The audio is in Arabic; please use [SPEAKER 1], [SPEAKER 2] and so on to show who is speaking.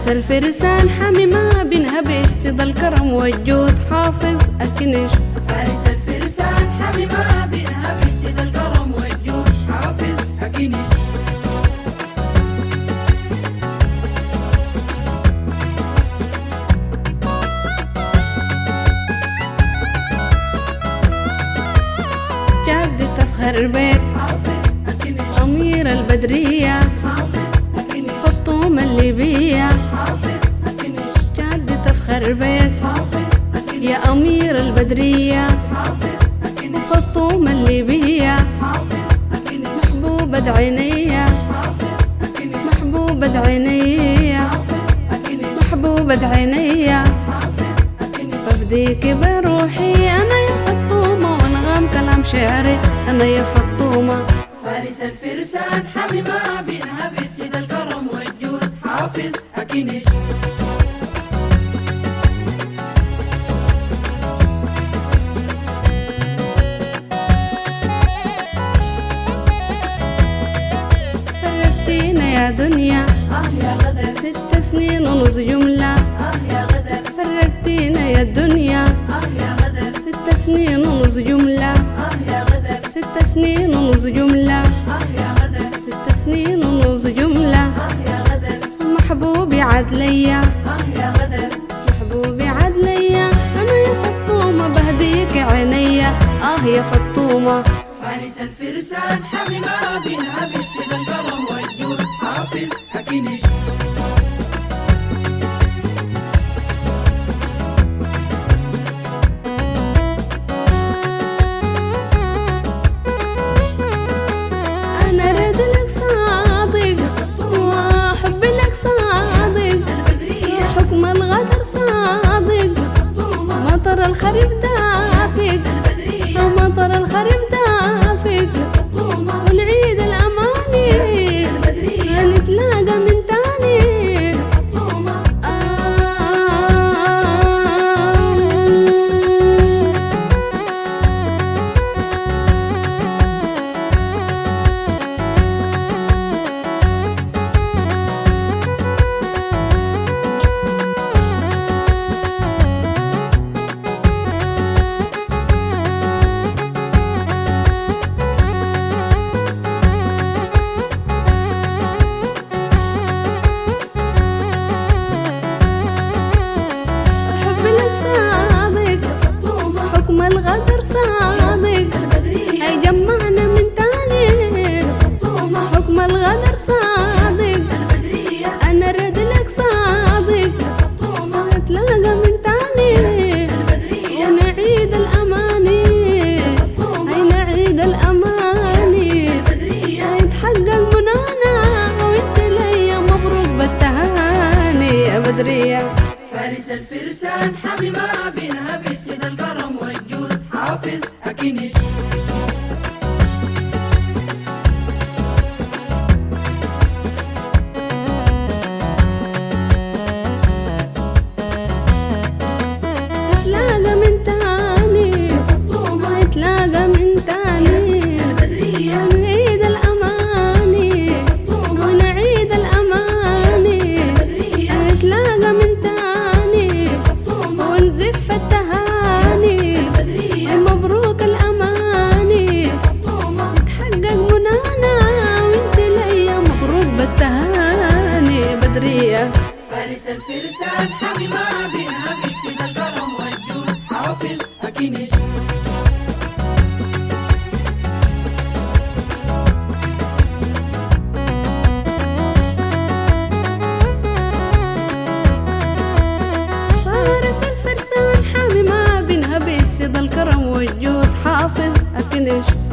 [SPEAKER 1] الفرسان حامي ما بينهبش، سيد الكرم والجود حافظ أكنش.
[SPEAKER 2] فارس الفرسان حامي ما بينهبش، سيد الكرم والجود حافظ أكنش.
[SPEAKER 1] جد تفخر بك
[SPEAKER 2] حافظ أكنش.
[SPEAKER 1] أمير البدرية
[SPEAKER 2] حافظ أكنش.
[SPEAKER 1] فطومة الليبية
[SPEAKER 2] حافظ أكنش.
[SPEAKER 1] جد تفخر بك
[SPEAKER 2] حافظ أكنش.
[SPEAKER 1] يا أمير البدرية
[SPEAKER 2] حافظ أكنش.
[SPEAKER 1] فطومة الليبية
[SPEAKER 2] حافظ أكنش.
[SPEAKER 1] محبوبة عينيا
[SPEAKER 2] حافظ أكنش.
[SPEAKER 1] محبوبة عينيا
[SPEAKER 2] حافظ أكنش.
[SPEAKER 1] محبوبة عينيا
[SPEAKER 2] حافظ أكنش.
[SPEAKER 1] بفديك بروحي أنا يا فطومة، وأنغام كلام شعري أنا يا فطومة.
[SPEAKER 2] فارس الفرسان حامي ما بينهبش، سيد الكرم والجود حافظ أكنش.
[SPEAKER 1] فرقتينا يا دنيا
[SPEAKER 2] يا غدر.
[SPEAKER 1] 6 سنين ونص جملة،
[SPEAKER 2] يا غدر.
[SPEAKER 1] فرقتينا يا دنيا
[SPEAKER 2] يا غدر.
[SPEAKER 1] 6 سنين ونص جملة،
[SPEAKER 2] يا غدر.
[SPEAKER 1] 6 سنين ونص جملة،
[SPEAKER 2] يا غدر.
[SPEAKER 1] 6 سنين ونص جملة.
[SPEAKER 2] يا غدر.
[SPEAKER 1] محبوبي عاد ليا
[SPEAKER 2] يا غدر.
[SPEAKER 1] محبوبي عاد ليا أنا يا فطومة بهديك عينيا يا فطومة.
[SPEAKER 2] فارس الفرسان حامي ما بينهبش، سيد الكرم والجود حافظ أكنش.
[SPEAKER 1] أنا رد لك صادق وحب لك صادق،
[SPEAKER 2] البدرية.
[SPEAKER 1] حكم الغدر صادق، مطر الخريف دافق،
[SPEAKER 2] البدرية.
[SPEAKER 1] مطر الخريف دافق،
[SPEAKER 2] فطومة.
[SPEAKER 1] ونعيد الأماني
[SPEAKER 2] البدرية.
[SPEAKER 1] نتلاقى من تاني.
[SPEAKER 2] فطومة.
[SPEAKER 1] حب لك صادق،
[SPEAKER 2] فطومة.
[SPEAKER 1] حكم الغدر صادق،
[SPEAKER 2] البدرية.
[SPEAKER 1] هيجمعنا من تاني.
[SPEAKER 2] فطومة.
[SPEAKER 1] حكم الغدر صادق،
[SPEAKER 2] البدرية.
[SPEAKER 1] أنا رد لك صادق،
[SPEAKER 2] فطومة.
[SPEAKER 1] نتلاقى من تاني.
[SPEAKER 2] البدرية.
[SPEAKER 1] ونعيد الأماني هاي نعيد الأماني،
[SPEAKER 2] البدرية.
[SPEAKER 1] هيتحقق منانا وانت ليا مبروك بالتهاني يا بدرية.
[SPEAKER 2] فارس الفرسان حامي ما بينهبش، سيد الكرم والجود حافظ أكنش.
[SPEAKER 1] نتلاقى من تاني،
[SPEAKER 2] فطومة.
[SPEAKER 1] نتلاقى من تاني.
[SPEAKER 2] البدرية.
[SPEAKER 1] ونعيد الأماني
[SPEAKER 2] فطومة.
[SPEAKER 1] ونعيد الأماني،
[SPEAKER 2] البدرية.
[SPEAKER 1] نتلاقى من تاني.
[SPEAKER 2] فطومة.
[SPEAKER 1] ونزف التهاني
[SPEAKER 2] البدرية.
[SPEAKER 1] مبروك الأماني،
[SPEAKER 2] فطومة.
[SPEAKER 1] تحقق منانا وانت ليا مبروك بالتهاني يا بدرية.
[SPEAKER 2] فارس الفرسان حامي ما بينهبش، سيد الكرم والجود حافظ أكنش.
[SPEAKER 1] فارس الفرسان حامي ما بينهبش، سيد الكرم والجود حافظ أكنش.